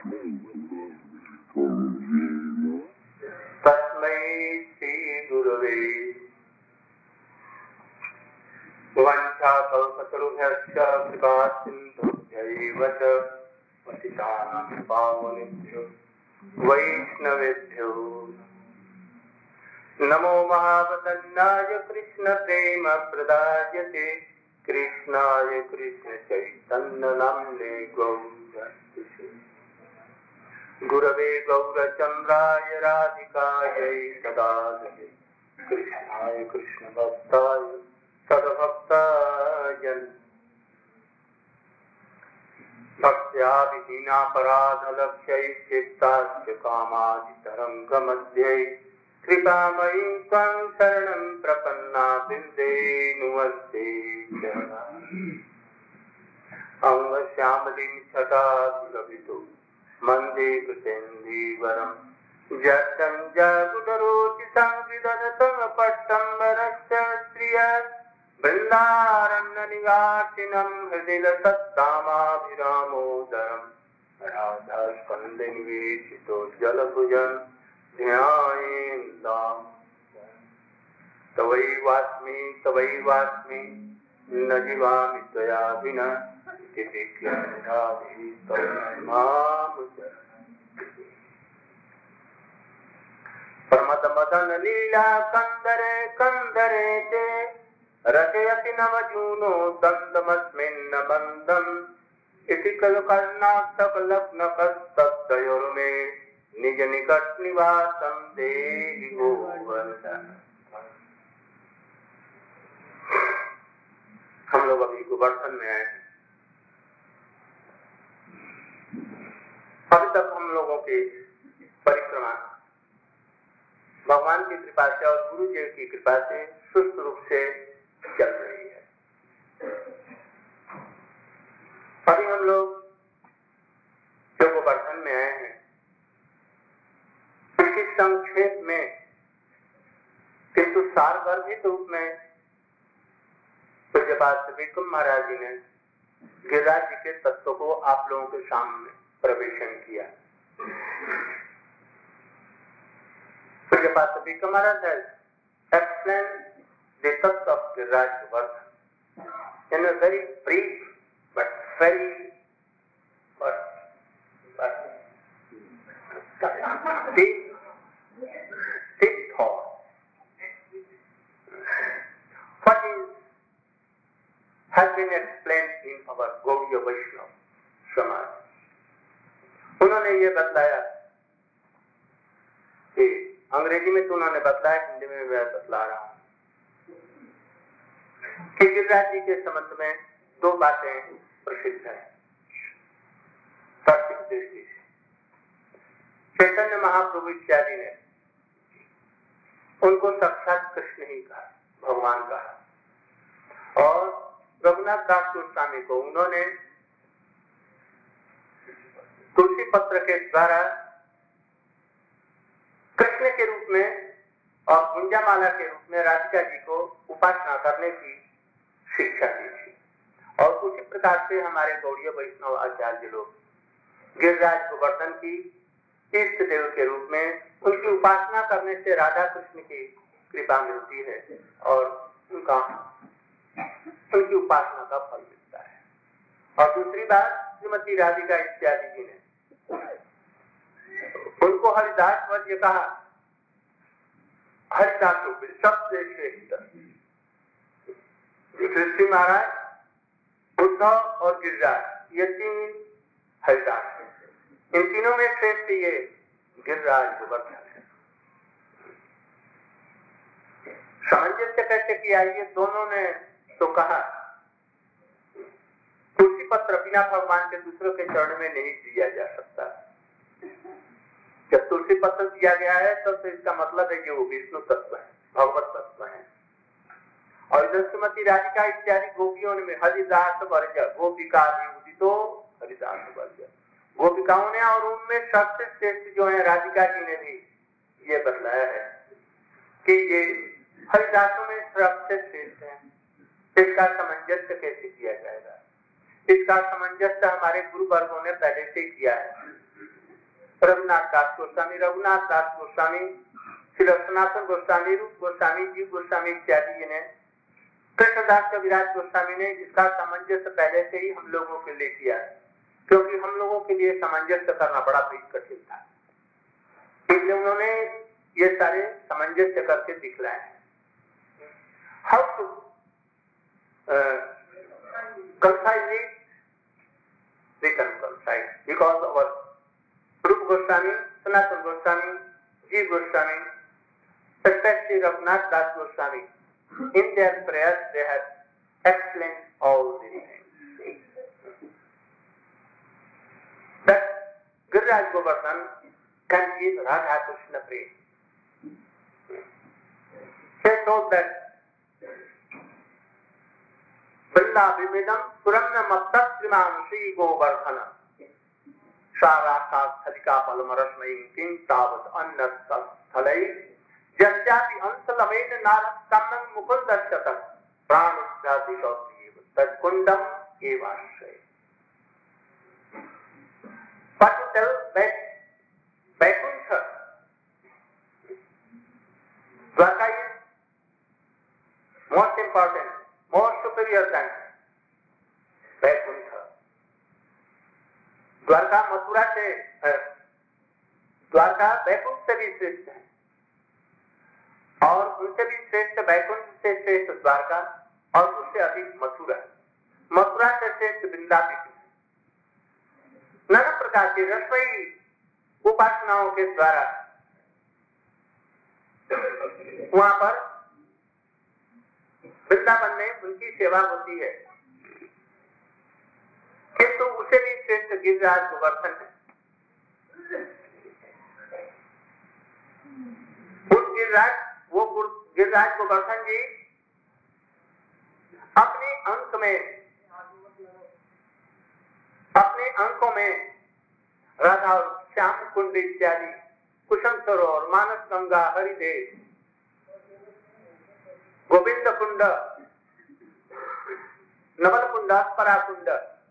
तस्मै श्री गुरवे वंशाकल्पतरुभ्यश्च कृपासिन्धुभ्यैव च पतितानां पावनेभ्यो वैष्णवेभ्यो नमो महावदन्नाय कृष्णप्रेमप्रदायते कृष्णाय कृष्णचैतन्यनाम्ने गौरहरे गुरवे गौरचन्द्राय राधिकायै तदालये कृष्णाय कृष्णभक्ताय सद्भक्ताय भक्त्या विहीनापराधलक्ष्यै चित्तास्य कामादितरङ्गमध्ये कृपामयी त्वां शरणं प्रपन्ना बिन्दे नुवस्ते अंगश्यामलीं छटाभिलभितो मन्दे कृतेन्दीवरं जटञ्जगुडरोचि संविदधतं पट्टम्बरस्य श्रिया वृन्दारण्यनिवासिनं हृदिलसत्तामाभिरामोदरं राधास्कन्धनिवेशितो जलभुजन् ध्यायेन्दाम् तवैवास्मि न जीवामि त्वया विना इति विज्ञानाधि प्रमदमदन लीला कंदरे ते रचयति नवजूनो दन्तमस्मिन्न बन्धम् इति कलकर्णाटकलग्नकस्तद्वयोर्मे निज निकट निवासं देहि गोवर्धन। हम लोग अभी गोवर्धन में आए। अभी तक हम लोगों की परिक्रमा भगवान की कृपा से और गुरु जी की कृपा से सुस्त रूप से चल रही है। अभी हम लोग जो गोवर्धन में आए हैं इसकी संक्षेप में किंतु सारगर्भित रूप में पूज्यपाद विक्रम महाराज जी ने गिरिराज जी के तत्व को आप लोगों के सामने प्रवेशन किया। पूज्यपाद विक्रम महाराज has explained the tattva of Giriraj Govardhan in a very brief but very deep thought. What has been explained in our Gaudiya Vaishnava Samaj. उन्होंने ये बतलाया कि अंग्रेजी में तो उन्होंने बतलाया, हिंदी में मैं बतला रहा हूँ कि गिरिराज जी के संबंध में दो बातें प्रसिद्ध हैं तार्किक दृष्टि से। चैतन्य महाप्रभु इत्यादि ने उनको साक्षात कृष्ण ही कहा, भगवान कहा, और रघुनाथ दास गोस्वामी को उन्होंने तुलसी पत्र के द्वारा कृष्ण के रूप में और गुंजामाला के रूप में राधिका जी को उपासना करने की शिक्षा दी थी। और उसी प्रकार से हमारे गौड़ीय वैष्णव आचार्य लोग गिरिराज गोवर्धन की इष्ट देव के रूप में उनकी उपासना करने से राधा कृष्ण की कृपा मिलती है और उनकी उपासना का फल मिलता है। और दूसरी बात, श्रीमती राधिका इत्यादि जी ने उनको हरिदास वर्य कहा। हरिदासों में सबसे श्रेष्ठ श्री महाराज, बुद्ध और गिरिराज, ये तीन हरिदास हैं। इन तीनों में श्रेष्ठ ये गिरिराज गोवर्धन है। सामंजस्य कैसे किया? ये दोनों ने तो कहा तुलसी पत्र बिना भगवान के दूसरों के चरण में नहीं दिया जा सकता। जब तुलसी पत्र दिया गया है तो इसका मतलब है कि वो विष्णु तत्व है, भगवत तत्व है। और इधर श्रीमती राधिका इत्यादि गोपियों में हरिदास वर्ज गोपिका तो हरिदास वर्ज गोपिकाओं ने, और उनमें सबसे श्रेष्ठ जो है राधिका जी ने भी ये बतलाया है कि ये हरिदासों में सबसे श्रेष्ठ है। इसका सामंजस्य कैसे किया जाएगा? इसका सामंजस्य हमारे गुरु वर्गों ने पहले से किया है। रघुनाथ दास गोस्वामी, श्री सनातन गोस्वामी, रूप गोस्वामी, जीव गोस्वामी इत्यादि जिन्हें कृष्णदास कविराज गोस्वामी ने इसका सामंजस्य पहले से ही हम लोगों के लिए किया है, क्योंकि हम लोगों के लिए सामंजस्य करना बड़ा कठिन था, इसलिए उन्होंने ये सारे सामंजस्य करके दिखलाए हैं। How to concise it, we can concise, because our Rupa Goswami, Sanatana Goswami, Jiva Goswami, especially Raghunath Das Goswami, in their prayers they have explained all these things. That Giriraj Govardhan can give Radha Krishna praise. They told that वृंदाविदम सुरम्य मत्तश्रीमान श्री गोवर्धन साराकास्थलिका पलमरस्मयी किं तावत् अन्नस्थलै यस्यापि अंशलमेन नारस्तम्नं मुकुन्दश्चतः प्राणोद्याति शौत्रियेव तत्कुण्डम् एवाश्रये। But to tell that Vaikuntha, Dwarka is most important, more superior than Vaikuntha. Dwarka Mathura से, द्वारका वैकुंठ से भी श्रेष्ठ है, और उनसे भी श्रेष्ठ वैकुंठ से श्रेष्ठ द्वारका, और उससे अधिक मथुरा, मथुरा से श्रेष्ठ वृंदावन। नाना प्रकार की रसोई उपासनाओं के द्वारा वहां पर वृंदावन में उनकी सेवा होती है, किंतु उसे भी श्रेष्ठ गिरिराज गोवर्धन है। उस गिरिराज गोवर्धन जी अपने अंकों में राधा और श्याम कुंड इत्यादि, कुसुम सरोवर, मानस गंगा, हरिदेव, गोविंद कुंड, नवल कुंड, परा कुंड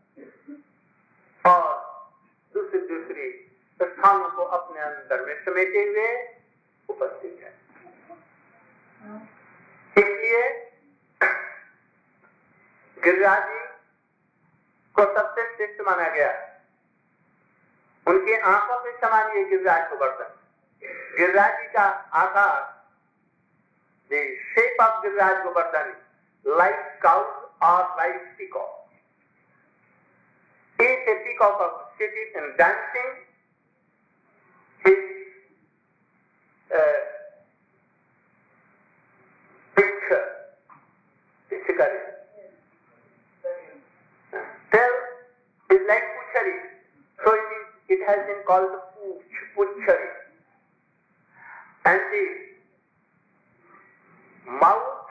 और दूसरी स्थानों को अपने अंदर में समेटे हुए उपस्थित है। इसलिए गिरिराज जी को सबसे श्रेष्ठ माना गया। उनके आंखों के समान ये गिरिराज गोवर्धन, गिरिराज जी का आकार, the shape of Giriraj Govardhan, like cows or like peacock. He is a peacock of sitting and dancing. His picture, physically, tail is like puchari, so it has been called puchari, and the mouth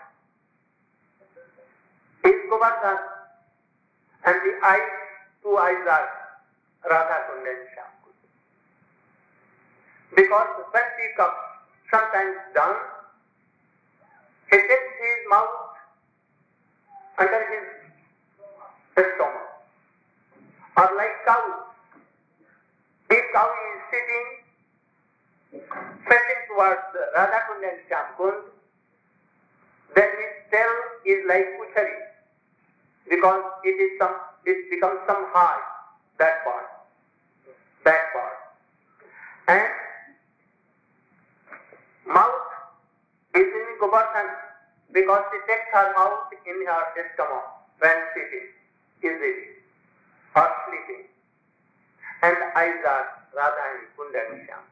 is Govardhan, and the eyes, two eyes are Radha Kund and Shyam Kund. Because when he comes sometimes down, he takes his mouth under his stomach, or like cow. If cow is sitting facing towards Radha Kund and Shyam Kund, then his tail is like puchari, because it becomes some high, that part, and mouth is in Govardhan, because she takes her mouth in her stomach when sitting, easily, or sleeping, and eyes are Radha and Kund and Shyam.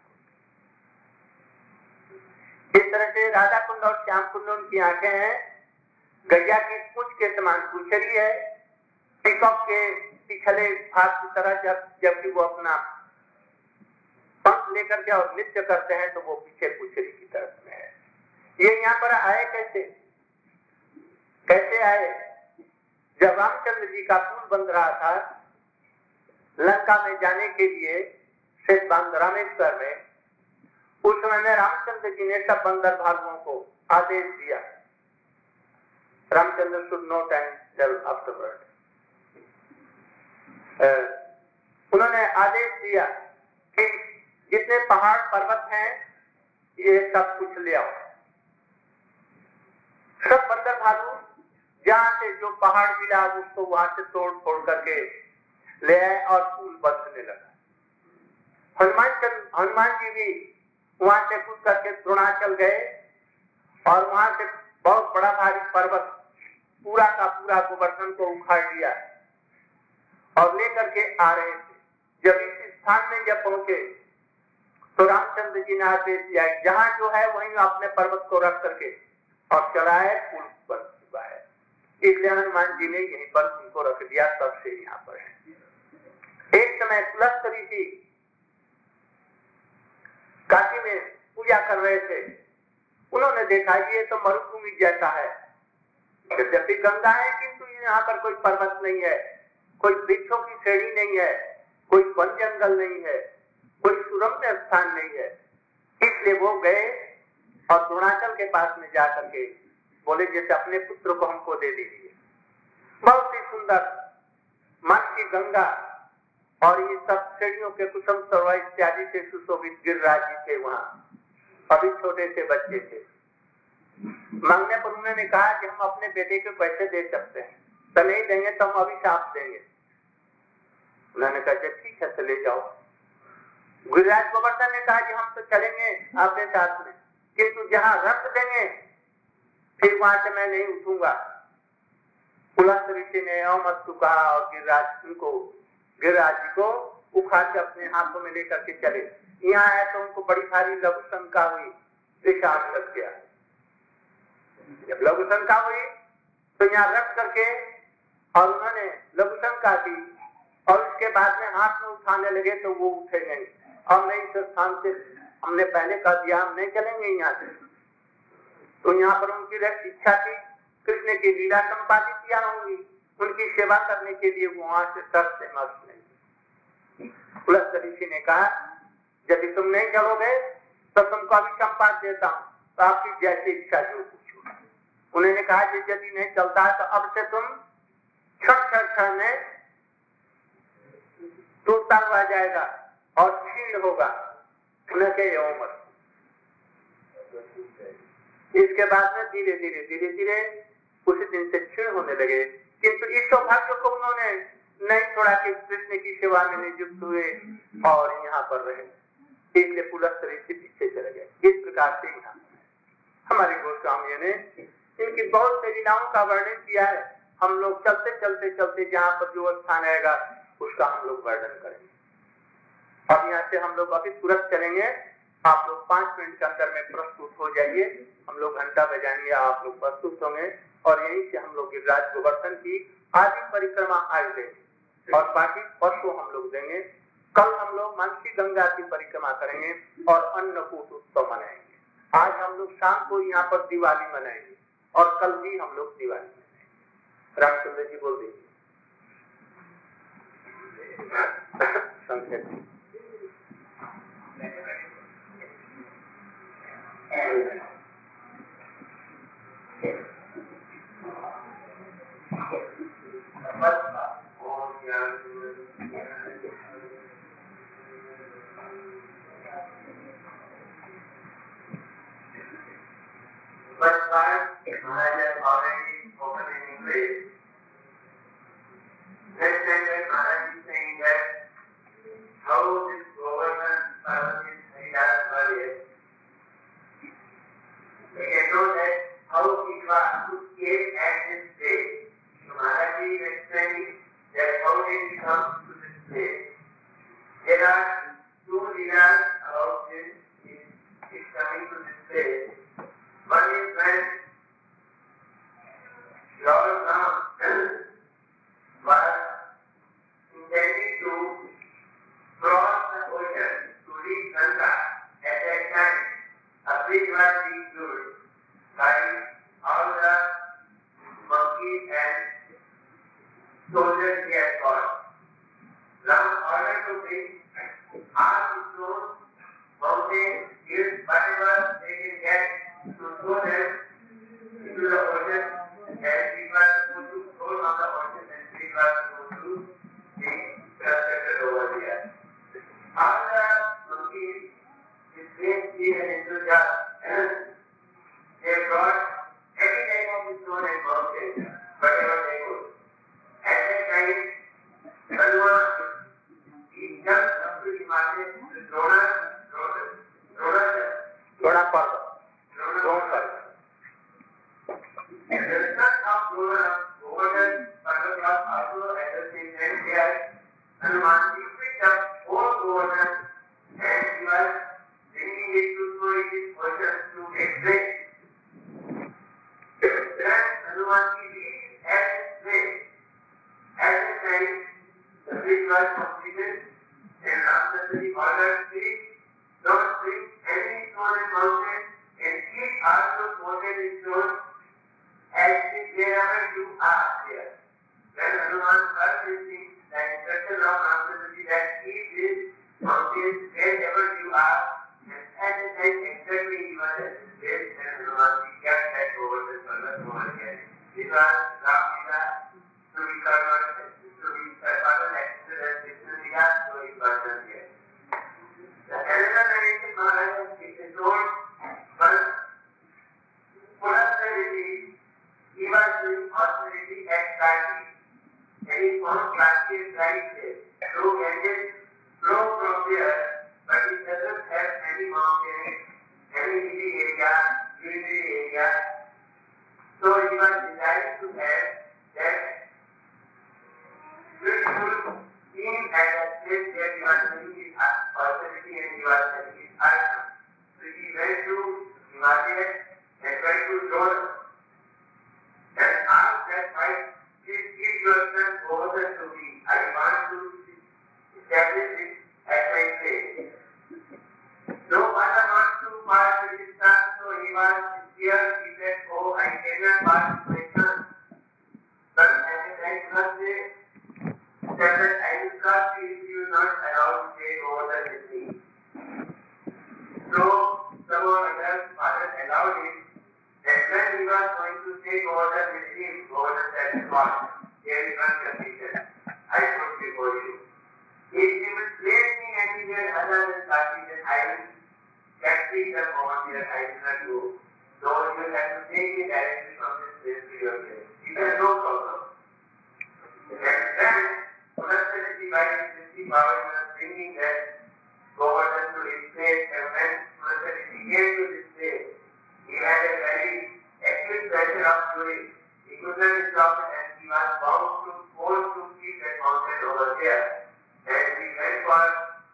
इस तरह से राधा कुंड और श्याम कुंड उनकी आंखें हैं, गैया की पूंछ के समान पूछरी है, पीकॉक के पिछले भाग की तरह जब वो अपना पंख लेकर के और नृत्य करते हैं तो वो पीछे पूछरी की तरफ में है। ये यहाँ पर आए कैसे आए? जब रामचंद्र जी का पुल बन रहा था लंका में जाने के लिए शेष बांध रामेश्वर में, उस समय में रामचंद्र जी ने सब बंदर भालुओं को आदेश दिया, Ramchandra should note and tell afterward, उन्होंने आदेश दिया कि जितने पहाड़ पर्वत हैं ये सब कुछ ले आओ। सब बंदर भालू जहां से जो पहाड़ मिला उसको वहां से तोड़ फोड़ करके ले आए और पुल बंधने लगा। हनुमान जी भी वहां से कूद करके द्रोणाचल गए और वहां से बहुत बड़ा भारी पर्वत पूरा का पूरा गोवर्धन को उखाड़ लिया और लेकर के आ रहे थे। जब इस स्थान में जब पहुंचे तो रामचंद्र जी ने आदेश दिया जहां जो है वहीं अपने पर्वत को रख करके और चढ़ाए, पुल बन चुका है। इसलिए हनुमान जी ने यहीं पर उनको रख दिया, तब से यहाँ पर है। एक समय पुलस्त ऋषि काशी में पूजा कर रहे थे, उन्होंने देखा ये तो मरुभूमि जैसा है, यद्यपि गंगा है किंतु यहाँ पर कोई पर्वत नहीं है, कोई वृक्षों की श्रेणी नहीं है, कोई वन जंगल नहीं है, कोई सुरम्य स्थान नहीं है। इसलिए वो गए और द्रोणाचल के पास में जाकर के बोले जैसे अपने पुत्र को हमको दे दीजिए। बहुत ही सुंदर मन की गंगा और ये सब श्रेणियों के कुसुम सरोवर इत्यादि से सुशोभित गिरिराज जी थे। वहां अभी छोटे से बच्चे थे। मांगने पर उन्होंने कहा कि हम अपने बेटे को पैसे दे सकते हैं, तो नहीं देंगे तो हम अभिशाप देंगे। उन्होंने कहा ठीक है चले जाओ। गिरिराज गोवर्धन ने कहा कि हम तो चलेंगे आपके साथ में, किंतु जहां रख देंगे फिर वहां से मैं नहीं उठूंगा। पुलस्त ऋषि ने अमस्तु कहा और गिरिराज जी को उखाड़ के अपने हाथों में लेकर के चले। यहाँ आए तो उनको बड़ी भारी लघु शंका हुई, पेशाब लग गया। जब लघु शंका हुई तो यहाँ रख करके और उन्होंने लघु शंका की और उसके बाद में हाथ में उठाने लगे तो वो उठे नहीं। अब नहीं इस स्थान से हमने पहले कह दिया हम नहीं चलेंगे यहाँ से। तो यहाँ पर उनकी इच्छा थी कृष्ण की लीला संपादित किया होंगी, उनकी सेवा करने के लिए वो वहां से सर से मस्त नहीं। पुलस्त ऋषि ने कहा यदि तुम नहीं चलोगे तो तुमको अभी संपाद देता हूँ, तो आपकी जैसी इच्छा जो पूछो। उन्होंने कहा यदि नहीं चलता तो अब से तुम क्षण में टूटता हुआ जाएगा और क्षीण होगा। उन्हें उम्र इसके बाद में धीरे धीरे उसी दिन से क्षीण होने लगे। किंतु इस सौभाग्य को उन्होंने नहीं छोड़ा कि कृष्ण की सेवा में नियुक्त हुए और यहाँ पर रहे। इसलिए पुलस्त ऋषि पीछे चले गए। इस प्रकार से यहाँ हमारे गोस्वामियों ने इनकी बहुत सी लीलाओं का वर्णन किया है। हम लोग चलते जहाँ पर जो स्थान आएगा उसका हम लोग वर्णन करेंगे। अब यहाँ से हम लोग अभी तुरंत चलेंगे। आप लोग 5 मिनट के अंदर में प्रस्तुत हो जाइए। हम लोग घंटा बजाएंगे, आप लोग प्रस्तुत होंगे और यहीं से हम लोग गिरिराज गोवर्धन की आदि परिक्रमा आज देंगे और बाकी परसों हम लोग देंगे। कल हम लोग मानसी गंगा की परिक्रमा करेंगे और अन्नकूट उत्सव मनाएंगे। आज हम लोग शाम को यहाँ पर दिवाली मनाएंगे और कल भी हम लोग दिवाली मनाएंगे। रामचंद्र जी बोल दीजिए। संक्षेप द्रोण पर्व, द्रोण पर्व। Hanuman picked up all Govardhan and he was bringing it to show his version to explain. Then Hanuman reached at his place. At the time, the bridge was completed and Ramchandra ordered, please don't bring any stone and mountain and keep also quoted in stone as if wherever you are there. When Hanuman heard this thing, the instruction of Ramchandra that keep this mountain wherever you are, and at the time exactly he was at his place and Hanuman kept that over the Parvat over there. This was Ram Lila to be covered, to be covered as Krishna Lila, so it was done here. The another narration Maharaj is told, but Pulastriti, he was doing austerity at Kati, and he found Kati is right there. So Ganges flow from there, but it doesn't have any mountain, any hilly area, greenery area. So he was desiring to have that beautiful scene at that place where he was doing his austerity and he was having his ashram. So he went to Himalaya and went to Jordan and asked that please give yourself over to me. I want to establish it at my place. No other wants to pass the distance, so he was here. He said, oh, I cannot pass my son. But at the time of the said that I will not be if you not allowed to take over with me. So someone else father allowed him. And when he was going to take order with him, order said, God, there is one condition. I put before you. If you will place me anywhere other than Kati, then I will capture them over here. I will not go. So you will have to take me directly from this place to your place. He said, no problem. And then, Pulastriti by his power was bringing that Govardhan to his place. And when Pulastriti came to this place, he had a very acute pressure of doing. He could not stop it and he was forced to keep that mountain over there. And we went for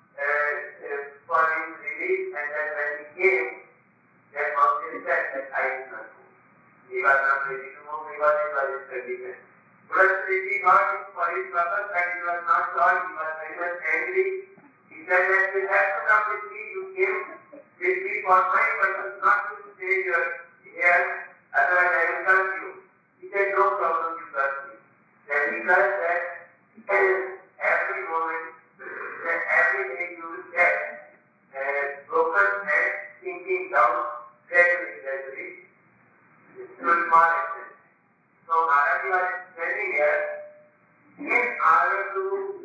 his release, and then when he came, that mountain said that I will not move. He was not ready to move because it was his condition. Pulastriti got it for his purpose, but he was not sorry, he was very much angry. He said that you have to come with me, you came with me for my purpose, not to stay here, otherwise I will curse you. He said, no problem, you curse me. Then he cursed that every moment, that every day you will get broken and sinking down gradually to small extent. So Maharaj was standing here in order to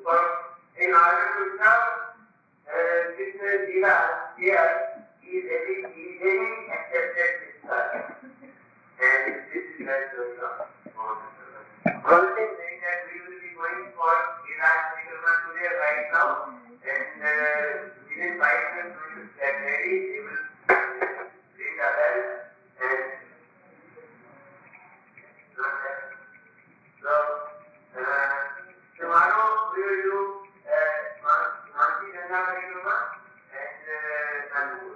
serve Krishna Lila here. He really accepted this service. And this is where going on. One thing saying that we will be going for Virat Parikrama today right now, and within 5 minutes we will get ready. We will read the bell and so tomorrow we will do Mansi Ganga Parikrama and Nandpur.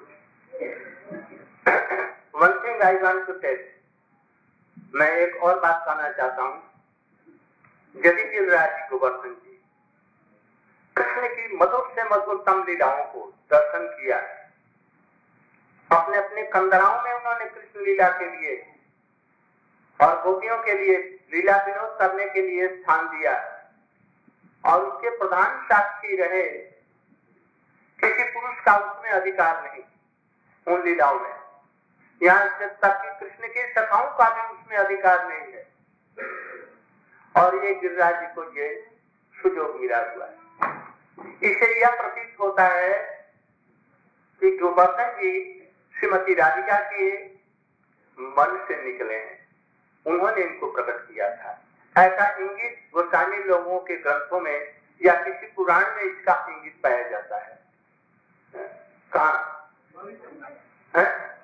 One thing I want to tell, मैं एक और बात कहना चाहता हूँ। यदि गिरिराज गोवर्धन जी कृष्ण की मधुर से मधुरतम लीलाओं को दर्शन किया, अपने अपने कंदराओं में उन्होंने कृष्ण लीला के लिए और गोपियों के लिए लीला विनोद करने के लिए स्थान दिया और उसके प्रधान साक्षी रहे। किसी पुरुष का उसमें अधिकार नहीं उन लीलाओं में, यहाँ से तक कि कृष्ण के सखाओं का भी उसमें अधिकार नहीं है। और ये गिरिराज जी को ये सुजोग मिला हुआ है। इससे यह प्रतीत होता है कि गोवर्धन जी श्रीमती राधिका के मन से निकले हैं, उन्होंने इनको प्रकट किया था। ऐसा इंगित गोस्वामी लोगों के ग्रंथों में या किसी पुराण में इसका इंगित पाया जाता है। कहाँ?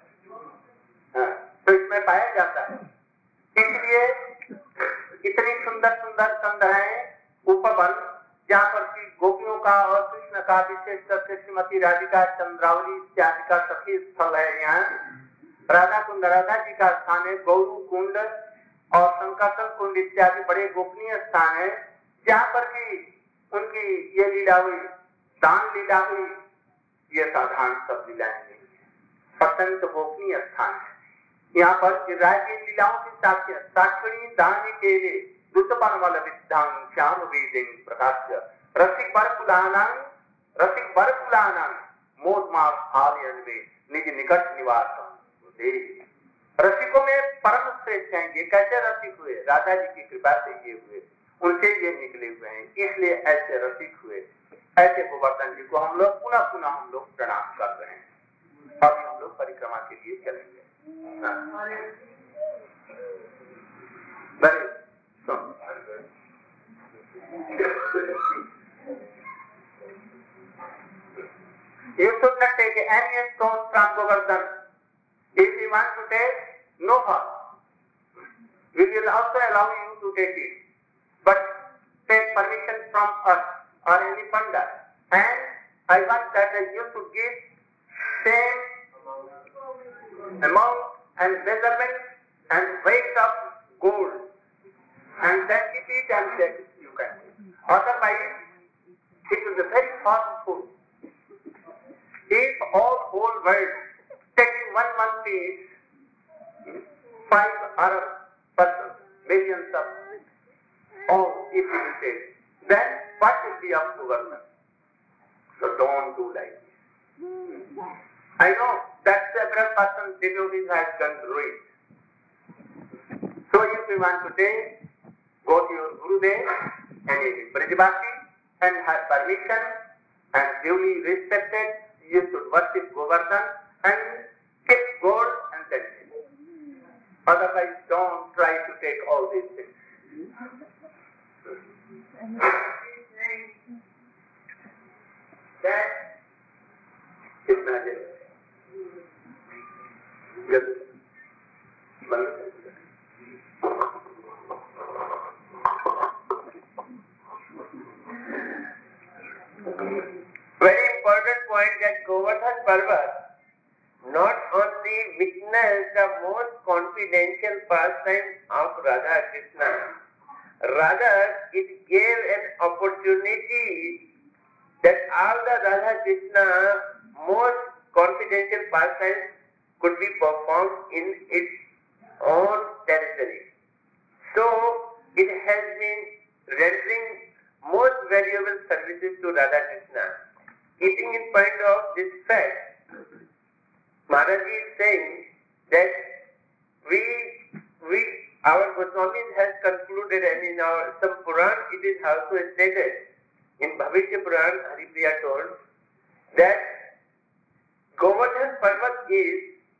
तो इसमें पाया जाता है। इसलिए इतनी सुंदर सुंदर संग्रह उपवन जहाँ पर की गोपियों का और कृष्ण का विशेषकर से श्रीमती राधिका चंद्रावली इत्यादि का सखी स्थल है। यहाँ राधा कुंड राधा जी का स्थान है, गौरू कुंड और संकर्षण कुंड इत्यादि बड़े गोपनीय स्थान है जहाँ पर की उनकी ये लीला हुई, दान लीला हुई। ये साधारण सब लीलाएं नहीं है, अत्यंत गोपनीय स्थान है। यहाँ पर गिरिराज की लीलाओं की साक्षिणी दान के लिए दुष्टपन वाला विद्यां श्याम वेदिन प्रकाश रसिक बर कुलाना मोद मास आलयन में निज निकट निवास। रसिकों में परम श्रेष्ठ हैं। ये कैसे रसिक हुए? राधा जी की कृपा से ये हुए, उनसे ये निकले हुए हैं, इसलिए ऐसे रसिक हुए। ऐसे गोवर्धन जी को हम लोग पुनः पुनः हम लोग प्रणाम कर रहे हैं। अभी हम लोग परिक्रमा के लिए चलेंगे। You should not take any stone from Govardhan. If you want to take, no harm. We will also allow you to take it, but take permission from us or any panda. And I want that you should give same amount and measurement and weight of gold, and then keep it and take it. You can. Otherwise, it will be very harmful. If all whole world taking one piece, 5 Arab persons, millions of, all if you will take, then what will be of Govardhan? So don't do like this. I know that several persons devotees have gone through it. So if you want to take, go to your Gurudev and Brijvasi and have permission and duly respected. You should worship Govardhan and keep gold and take it. Otherwise, don't try to take all these things. That is magic. Yes. Very important point that Govardhan Parvat not only witnessed the most confidential pastime of Radha Krishna, rather it gave an opportunity that all the Radha Krishna most confidential pastimes could be performed in its own territory. So it has been rendering most valuable services to Radha Krishna. Keeping in point of this fact, Maharaj is saying that our Goswamis has concluded, and in our some Puran it is also stated, in Bhavishya Puran, Haripriya told that Govardhan Parvat is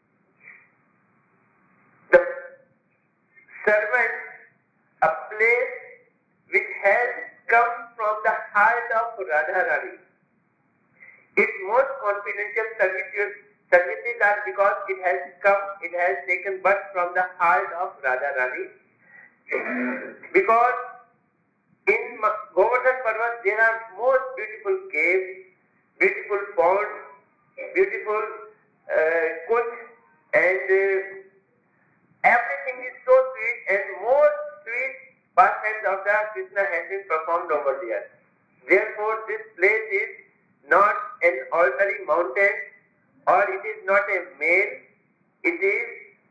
the servant, a place which has come from the heart of Radharani. Its most confidential services are because it has taken birth from the heart of Radharani. Because in Govardhan Parvat there are most beautiful caves, beautiful ponds, beautiful kunj, and everything is so sweet, and most sweet pastimes of the Krishna has been performed over there. Therefore, this place is not an ordinary mountain, or it is not a male, it is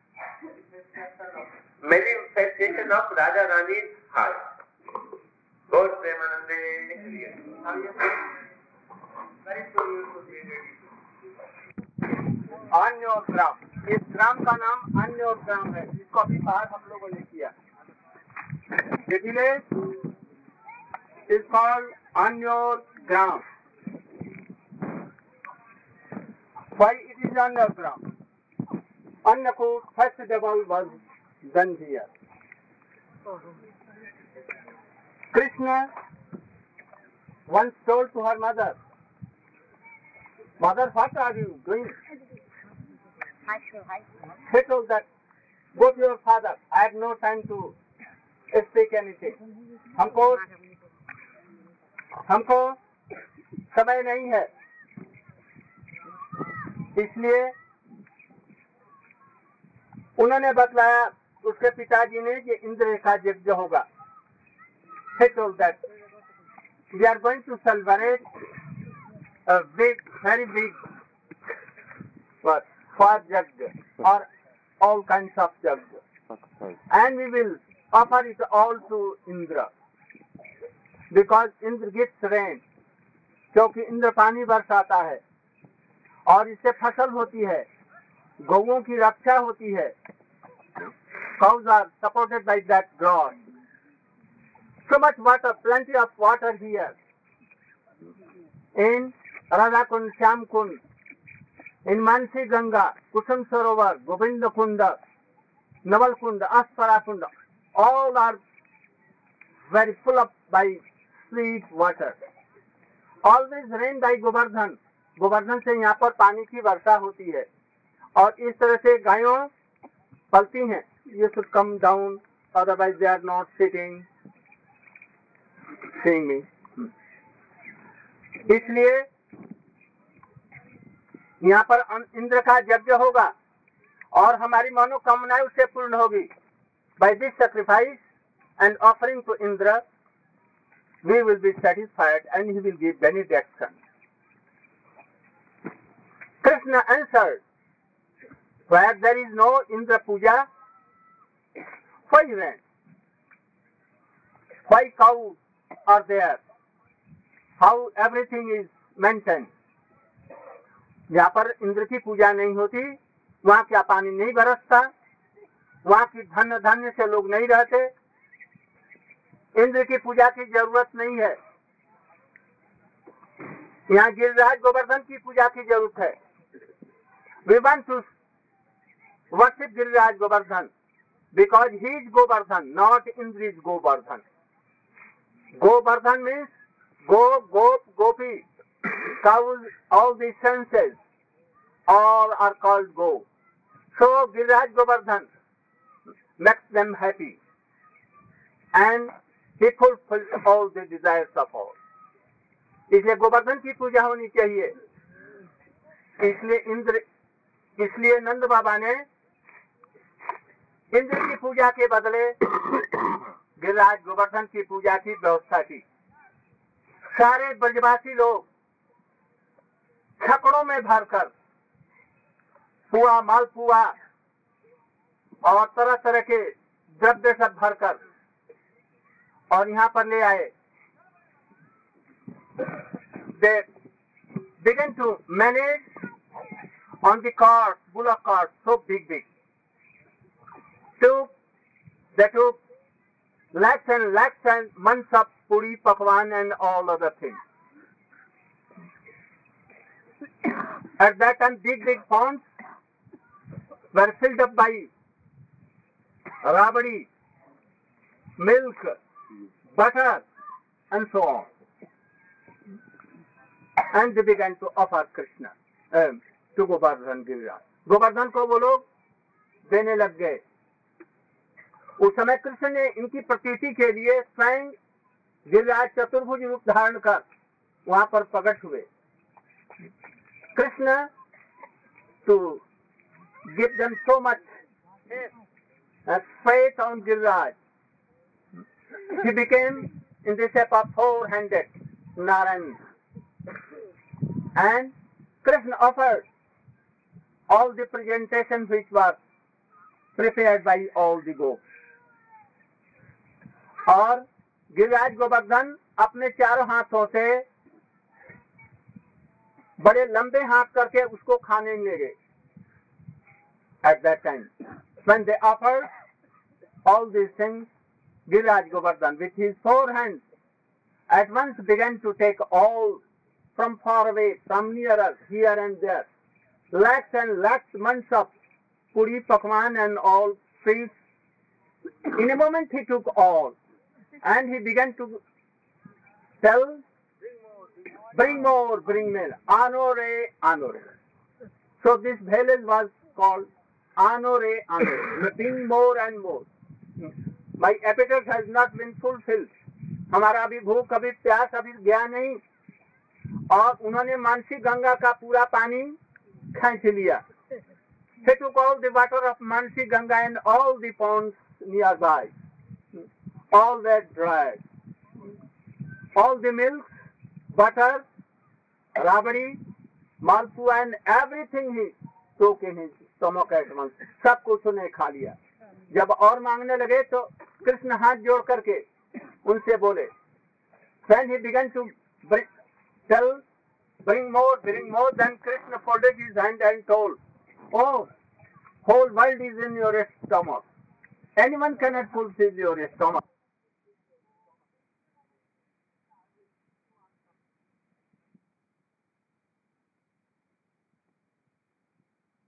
manifestation of Radharani's heart. God Premanande. अन्योग्राम, इस ग्राम का नाम अन्योग्राम है, जिसको अभी बाहर हम लोगों ने किया। The village is called Anyogram. Why it is Anyogram? Anyakud festival was done here. Krishna once told to her mother Mother, what are you doing? He told that, go to your father. I have no time to speak anything. हमको समय नहीं है, इसलिए उन्होंने बतलाया उसके पिताजी ने कि इंद्र का यज्ञ होगा. He told that we are going to celebrate a big, very big for yajna or all kinds of yajna, and we will offer it all to Indra because Indra gives rain. क्योंकि इंद्र पानी बरसाता है और इससे फसल होती है, गौओं की रक्षा होती है. Cows are supported by that grass. So much water, plenty of water here. In Radha Kund, Shyam Kund, in Mansi Ganga, Kusum Sarovar, Govinda Kunda, Naval Kunda, Aspara Kunda, all are very full up by sweet water. Always rain by Govardhan. Govardhan से यहाँ पर पानी की वर्षा होती है और इस तरह से गायों पलती हैं. You should come down, otherwise they are not sitting, seeing me. इसलिए यहाँ पर इंद्र का यज्ञ होगा और हमारी मनोकामनाएं उससे पूर्ण होगी. By this sacrifice and offering to Indra, we will be satisfied and he will give benediction. Krishna answered, where there is no Indra Puja, why rain? Why cows are there? How everything is maintained? जहाँ पर इंद्र की पूजा नहीं होती, वहाँ क्या पानी नहीं बरसता, वहाँ की धन धान्य से लोग नहीं रहते, इंद्र की पूजा की जरूरत नहीं है. यहाँ गिरिराज गोवर्धन की पूजा की जरूरत है. We want to worship Giriraj Govardhan because he is Govardhan, not Indra is Govardhan. Govardhan means go, gop, gopi, cows, all the senses, all are called go. So Giriraj Govardhan makes them happy and he fulfills all the desires of all. इसलिए गोवर्धन की पूजा होनी चाहिए. इसलिए नंद बाबा ने इंद्र की पूजा के बदले गिरिराज गोवर्धन की पूजा की व्यवस्था की. सारे ब्रजवासी लोग छकड़ों में भरकर पुआ, मालपुआ और तरह तरह के द्रव्य सब भरकर और यहाँ पर ले आए. They began to manage on the cart, bullock cart, so big. They took lakhs and months of puri, pakwan and all other things. At that time, big ponds were filled up by rabdi, milk, butter, and so on. And they began to offer Krishna to Govardhan Giriraj. Govardhan को वो लोग देने लग गए. उस समय कृष्ण ने इनकी प्रतीति के लिए स्वयं गिरिराज चतुर्भुज रूप धारण कर वहां पर प्रकट हुए. Krishna to give them so much faith on Giriraj, he became in the shape of four-handed Narayan. And Krishna offered all the presentations which were prepared by all the gopis. और गिरिराज गोवर्धन अपने चारों हाथों से बड़े लंबे हाथ करके उसको खाने लगे. At that time, when they offered all these things, Giriraj Govardhan with his four hands at once began to take all from far away, from nearer, here and there, lakhs and lakhs months of puri, pakwan and all sweets. In a moment he took all and he began to tell bring more, bring more, anore, anore. So this village was called anore, anore, bring more and more. My appetite has not been fulfilled. हमारा अभी भूख अभी प्यास अभी गया नहीं, और उन्होंने मानसी गंगा का पूरा पानी खींच लिया. He took all the water of Mansi Ganga and all the ponds nearby. All that dried. All the milk, butter, rabdi, malpua and everything he took in his stomach at once. सब कुछ उन्हें खा लिया. जब और मांगने लगे तो कृष्ण हाथ जोड़ करके उनसे बोले. When he began to bring more, then Krishna folded his hand and told, oh, whole world is in your stomach. Anyone cannot fulfill your stomach.